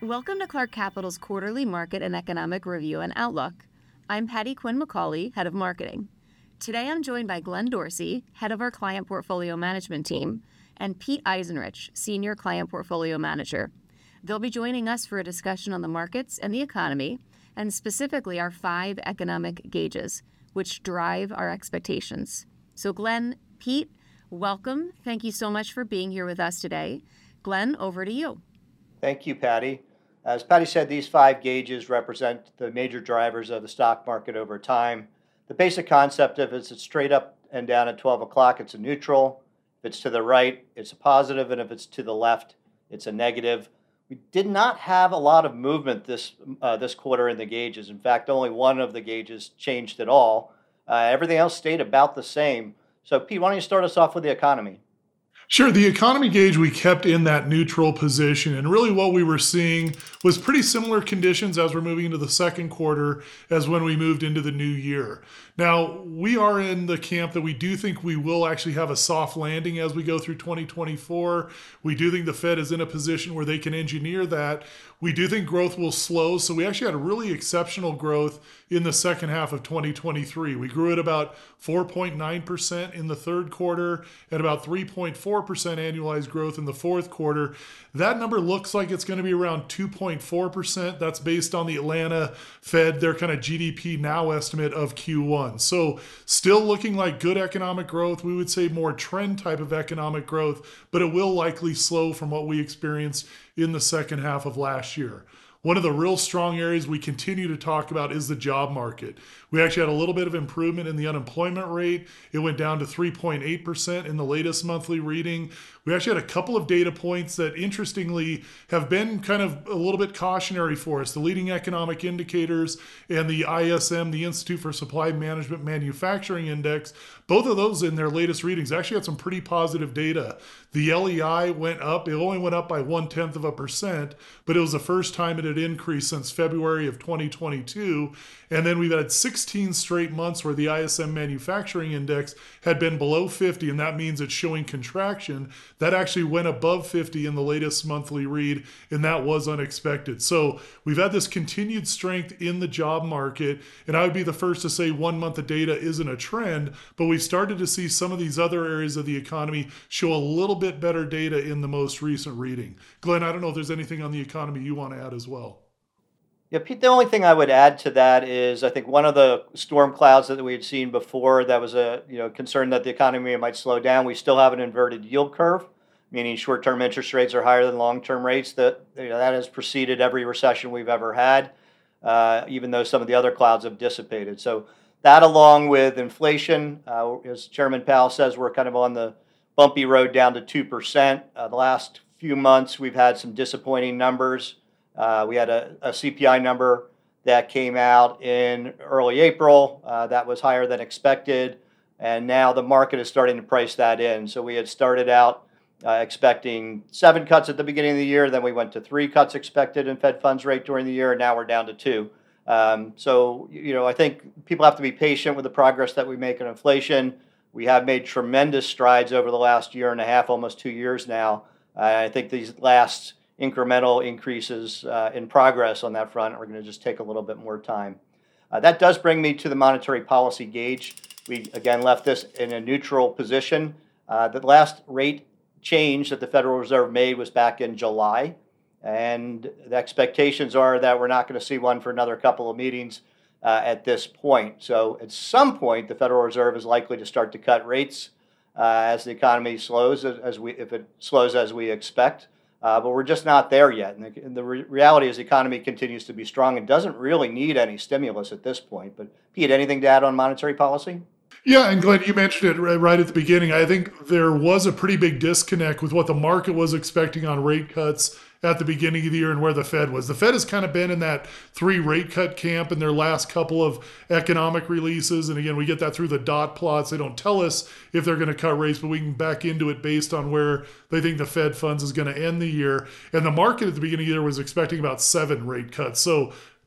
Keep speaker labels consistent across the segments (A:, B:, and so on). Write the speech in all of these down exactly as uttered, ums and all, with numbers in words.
A: Welcome to Clark Capital's quarterly market and economic review and outlook. I'm Patty Quinn McCauley, head of marketing. Today I'm joined by Glenn Dorsey, head of our client portfolio management team, and Pete Eisenrich, senior client portfolio manager. They'll be joining us for a discussion on the markets and the economy, and specifically our five economic gauges, which drive our expectations. So Glenn, Pete, welcome. Thank you so much for being here with us today. Glenn, over to you.
B: Thank you, Patty. As Patty said, these five gauges represent the major drivers of the stock market over time. The basic concept of it is it's straight up and down at twelve o'clock, it's a neutral. If it's to the right, it's a positive, and if it's to the left, it's a negative. We did not have a lot of movement this uh, this quarter in the gauges. In fact, only one of the gauges changed at all. Uh, everything else stayed about the same. So, Pete, why don't you start us off with the economy?
C: Sure. The economy gauge we kept in that neutral position. And really what we were seeing was pretty similar conditions as we're moving into the second quarter as when we moved into the new year. Now, we are in the camp that we do think we will actually have a soft landing as we go through twenty twenty-four. We do think the Fed is in a position where they can engineer that. We do think growth will slow. So we actually had a really exceptional growth in the second half of twenty twenty-three. We grew at about four point nine percent in the third quarter and about three point four percent annualized growth in the fourth quarter. That number looks like it's going to be around two point four percent. That's based on the Atlanta Fed, their kind of G D P now estimate of Q one. So still looking like good economic growth. We would say more trend type of economic growth, but it will likely slow from what we experienced in the second half of last year. One of the real strong areas we continue to talk about is the job market. We actually had a little bit of improvement in the unemployment rate. It went down to three point eight percent in the latest monthly reading. We actually had a couple of data points that interestingly have been kind of a little bit cautionary for us. The leading economic indicators and the I S M, the Institute for Supply Management Manufacturing Index, both of those in their latest readings actually had some pretty positive data. The L E I went up. It only went up by one-tenth of a percent, but it was the first time it had increased since February of twenty twenty-two. And then we've had sixteen straight months where the I S M Manufacturing Index had been below fifty, and that means it's showing contraction. That actually went above fifty in the latest monthly read, and that was unexpected. So we've had this continued strength in the job market, and I would be the first to say one month of data isn't a trend, but we've started to see some of these other areas of the economy show a little bit better data in the most recent reading. Glenn, I don't know if there's anything on the economy you want to add as well.
B: Yeah, Pete, the only thing I would add to that is I think one of the storm clouds that we had seen before that was a you know concern that the economy might slow down. We still have an inverted yield curve, meaning short-term interest rates are higher than long-term rates. That you know, that has preceded every recession we've ever had, uh, even though some of the other clouds have dissipated. So that along with inflation, uh, as Chairman Powell says, we're kind of on the bumpy road down to two percent. Uh, the last few months we've had some disappointing numbers. Uh, we had a, a C P I number that came out in early April uh, that was higher than expected, and now the market is starting to price that in. So we had started out uh, expecting seven cuts at the beginning of the year, then we went to three cuts expected in Fed funds rate during the year, and now we're down to two. Um, so, you know, I think people have to be patient with the progress that we make in inflation. We have made tremendous strides over the last year and a half, almost two years now. Uh, I think these last incremental increases uh, in progress on that front are going to just take a little bit more time. Uh, that does bring me to the monetary policy gauge. We, again, left this in a neutral position. Uh, the last rate change that the Federal Reserve made was back in July, and the expectations are that we're not going to see one for another couple of meetings uh, at this point. So at some point, the Federal Reserve is likely to start to cut rates uh, as the economy slows, as, as we if it slows as we expect. Uh, but we're just not there yet. And the, and the re- reality is the economy continues to be strong and doesn't really need any stimulus at this point. But Pete, anything to add on monetary policy?
C: Yeah, and Glenn, you mentioned it right at the beginning. I think there was a pretty big disconnect with what the market was expecting on rate cuts at the beginning of the year and where the Fed was. The Fed has kind of been in that three rate cut camp in their last couple of economic releases. And again, we get that through the dot plots. They don't tell us if they're going to cut rates, but we can back into it based on where they think the Fed funds is going to end the year. And the market at the beginning of the year was expecting about seven rate cuts. So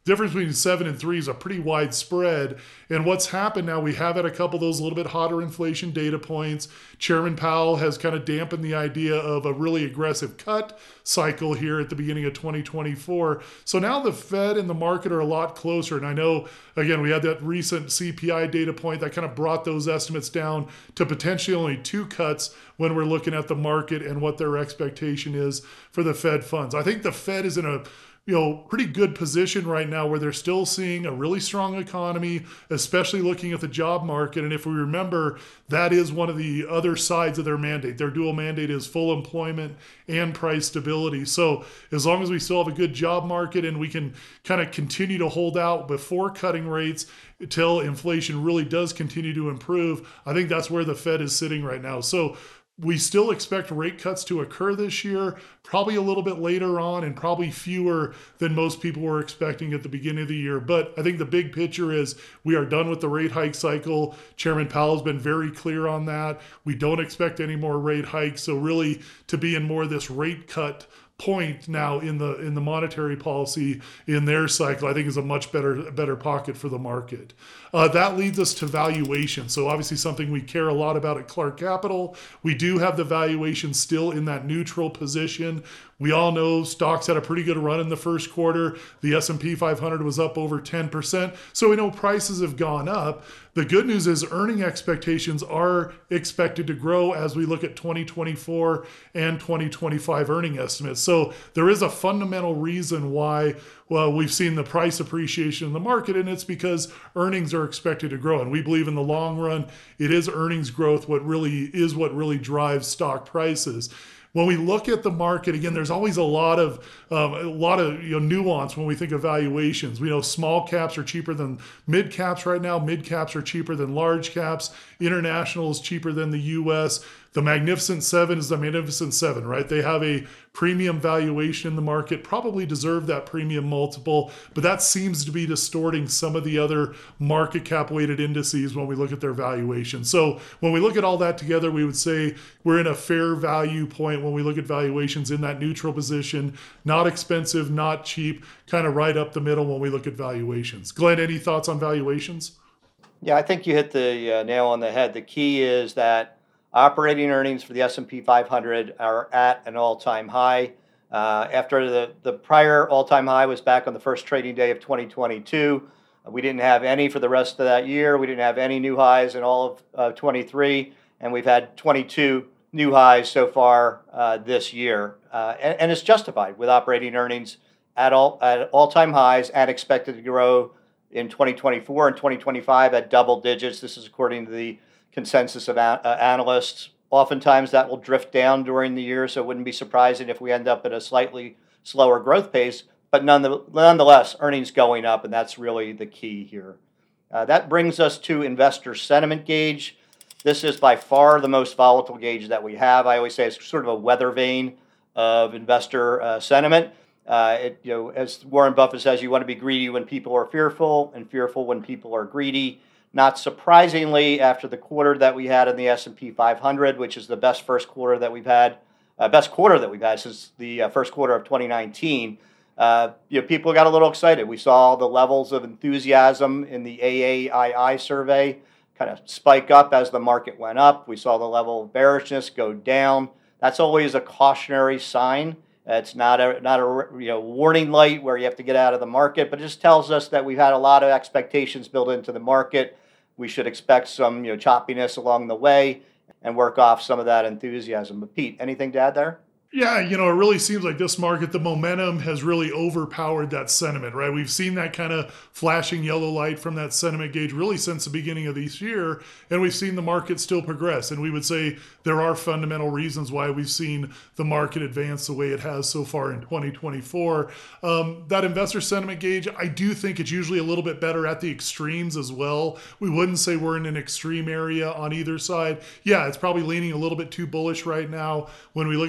C: difference between seven and three is a pretty wide spread. And what's happened now, we have had a couple of those a little bit hotter inflation data points. Chairman Powell has kind of dampened the idea of a really aggressive cut cycle here at the beginning of twenty twenty-four. So now the Fed and the market are a lot closer. And I know, again, we had that recent C P I data point that kind of brought those estimates down to potentially only two cuts when we're looking at the market and what their expectation is for the Fed funds. I think the Fed is in a you know, pretty good position right now where they're still seeing a really strong economy, especially looking at the job market. And if we remember, that is one of the other sides of their mandate. Their dual mandate is full employment and price stability. So as long as we still have a good job market and we can kind of continue to hold out before cutting rates until inflation really does continue to improve, I think that's where the Fed is sitting right now. So we still expect rate cuts to occur this year, probably a little bit later on and probably fewer than most people were expecting at the beginning of the year. But I think the big picture is we are done with the rate hike cycle. Chairman Powell has been very clear on that. We don't expect any more rate hikes. So really to be in more of this rate cut point now in the in the monetary policy in their cycle, I think is a much better better pocket for the market. Uh, that leads us to valuation. So obviously something we care a lot about at Clark Capital. We do have the valuation still in that neutral position. We all know stocks had a pretty good run in the first quarter. The S and P five hundred was up over ten percent. So we know prices have gone up. The good news is earning expectations are expected to grow as we look at twenty twenty-four and twenty twenty-five earning estimates. So there is a fundamental reason why well, we've seen the price appreciation in the market, and it's because earnings are expected to grow. And we believe in the long run, it is earnings growth what really is what really drives stock prices. When we look at the market, again, there's always a lot of um, a lot of you know nuance when we think of valuations. We know small caps are cheaper than mid caps right now. Mid caps are cheaper than large caps. International is cheaper than the U S. The Magnificent Seven is the Magnificent Seven, right? They have a premium valuation in the market, probably deserve that premium multiple, but that seems to be distorting some of the other market cap weighted indices when we look at their valuation. So when we look at all that together, we would say we're in a fair value point when we look at valuations in that neutral position, not expensive, not cheap, kind of right up the middle when we look at valuations. Glenn, any thoughts on valuations?
B: Yeah, I think you hit the uh, nail on the head. The key is that operating earnings for the S and P five hundred are at an all-time high. Uh, after the, the prior all-time high was back on the first trading day of twenty twenty-two. We didn't have any for the rest of that year. We didn't have any new highs in all of uh, twenty-three, and we've had twenty-two new highs so far uh, this year. Uh, and, and it's justified with operating earnings at all at all-time highs and expected to grow in twenty twenty-four and twenty twenty-five at double digits. This is according to the consensus of a- uh, analysts. Oftentimes that will drift down during the year, so it wouldn't be surprising if we end up at a slightly slower growth pace, but nonetheless, earnings going up, and that's really the key here. Uh, that brings us to investor sentiment gauge. This is by far the most volatile gauge that we have. I always say it's sort of a weather vane of investor uh, sentiment. Uh, it, you know, as Warren Buffett says, you want to be greedy when people are fearful and fearful when people are greedy. Not surprisingly, after the quarter that we had in the S and P five hundred, which is the best first quarter that we've had, uh, best quarter that we've had since the uh, first quarter of twenty nineteen, uh, you know, people got a little excited. We saw the levels of enthusiasm in the A A I I survey kind of spike up as the market went up. We saw the level of bearishness go down. That's always a cautionary sign. It's not a not a you know warning light where you have to get out of the market, but it just tells us that we've had a lot of expectations built into the market. We should expect some you know choppiness along the way and work off some of that enthusiasm. But Pete, anything to add there?
C: Yeah, you know, it really seems like this market, the momentum has really overpowered that sentiment, right? We've seen that kind of flashing yellow light from that sentiment gauge really since the beginning of this year, and we've seen the market still progress. And we would say there are fundamental reasons why we've seen the market advance the way it has so far in twenty twenty-four. Um, that investor sentiment gauge, I do think it's usually a little bit better at the extremes as well. We wouldn't say we're in an extreme area on either side. Yeah, it's probably leaning a little bit too bullish right now when we look at some of those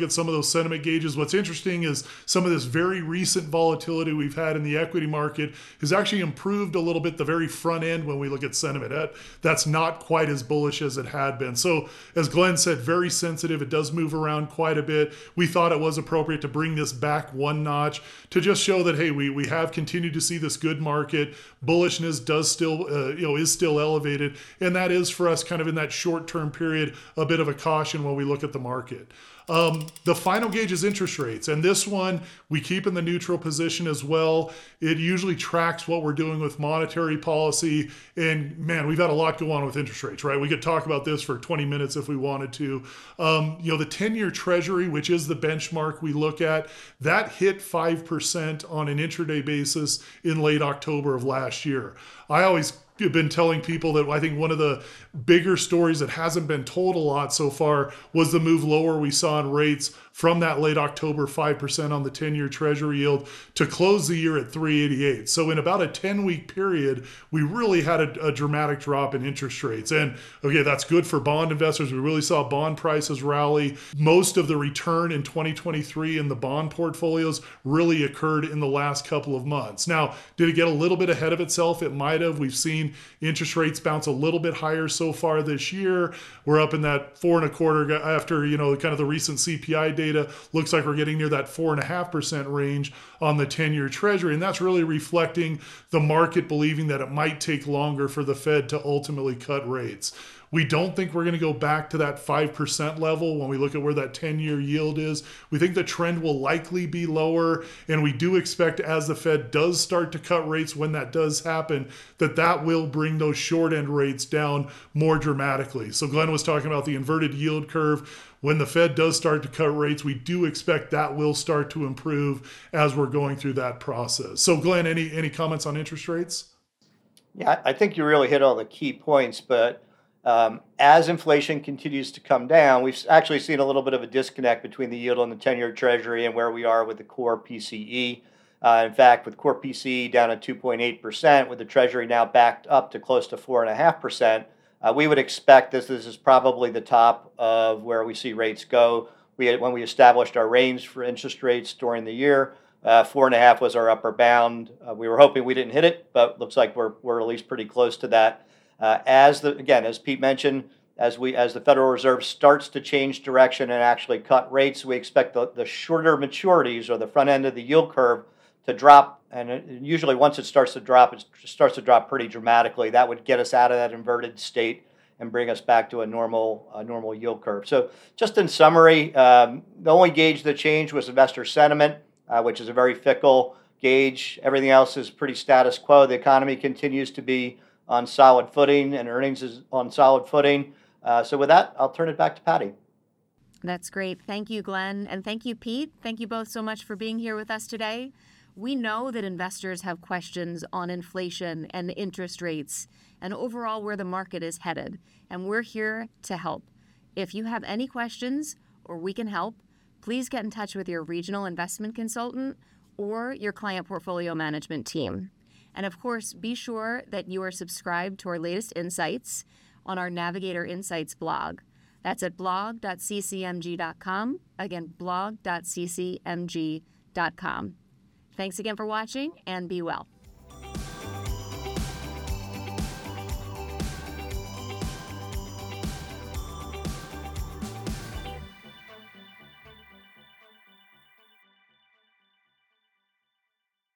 C: those sentiment gauges. What's interesting is some of this very recent volatility we've had in the equity market has actually improved a little bit the very front end when we look at sentiment. That, that's not quite as bullish as it had been. So as Glenn said, very sensitive. It does move around quite a bit. We thought it was appropriate to bring this back one notch to just show that, hey, we, we have continued to see this good market. Bullishness does still, uh, you know, is still elevated. And that is for us kind of in that short-term period, a bit of a caution when we look at the market. Um, the final gauge is interest rates. And this one we keep in the neutral position as well. It usually tracks what we're doing with monetary policy. And man, we've had a lot go on with interest rates, right? We could talk about this for twenty minutes if we wanted to. Um, you know, the ten-year treasury, which is the benchmark we look at, that hit five percent on an intraday basis in late October of last year. I always have been telling people that I think one of the bigger stories that hasn't been told a lot so far was the move lower we saw in rates from that late October five percent on the ten-year treasury yield to close the year at three eighty-eight. So in about a ten-week period, we really had a, a dramatic drop in interest rates. And okay, that's good for bond investors. We really saw bond prices rally. Most of the return in twenty twenty-three in the bond portfolios really occurred in the last couple of months. Now, did it get a little bit ahead of itself? It might have. We've seen interest rates bounce a little bit higher so far this year. We're up in that four and a quarter after, you know, kind of the recent C P I data. Looks like we're getting near that four and a half percent range on the ten-year treasury. And that's really reflecting the market believing that it might take longer for the Fed to ultimately cut rates. We don't think we're going to go back to that five percent level when we look at where that ten-year yield is. We think the trend will likely be lower, and we do expect as the Fed does start to cut rates, when that does happen, that that will bring those short-end rates down more dramatically. So Glenn was talking about the inverted yield curve. When the Fed does start to cut rates, we do expect that will start to improve as we're going through that process. So Glenn, any, any comments on interest rates?
B: Yeah, I think you really hit all the key points, but Um, as inflation continues to come down, we've actually seen a little bit of a disconnect between the yield on the ten-year treasury and where we are with the core P C E. Uh, in fact, with core P C E down at two point eight percent, with the treasury now backed up to close to four point five percent, uh, we would expect this, this is probably the top of where we see rates go. We had, when we established our range for interest rates during the year, uh, four and a half was our upper bound. Uh, we were hoping we didn't hit it, but looks like we're we're at least pretty close to that. Uh, as the again, as Pete mentioned, as we as the Federal Reserve starts to change direction and actually cut rates, we expect the, the shorter maturities or the front end of the yield curve to drop. And it, usually, once it starts to drop, it starts to drop pretty dramatically. That would get us out of that inverted state and bring us back to a normal a normal yield curve. So, just in summary, um, the only gauge that changed was investor sentiment, uh, which is a very fickle gauge. Everything else is pretty status quo. The economy continues to be on solid footing, and earnings is on solid footing. Uh, so with that, I'll turn it back to Patty.
A: That's great. Thank you, Glenn. And thank you, Pete. Thank you both so much for being here with us today. We know that investors have questions on inflation and interest rates and overall where the market is headed, and we're here to help. If you have any questions or we can help, please get in touch with your regional investment consultant or your client portfolio management team. And of course, be sure that you are subscribed to our latest insights on our Navigator Insights blog. That's at blog dot c c m g dot com. Again, blog dot c c m g dot com. Thanks again for watching, and be well.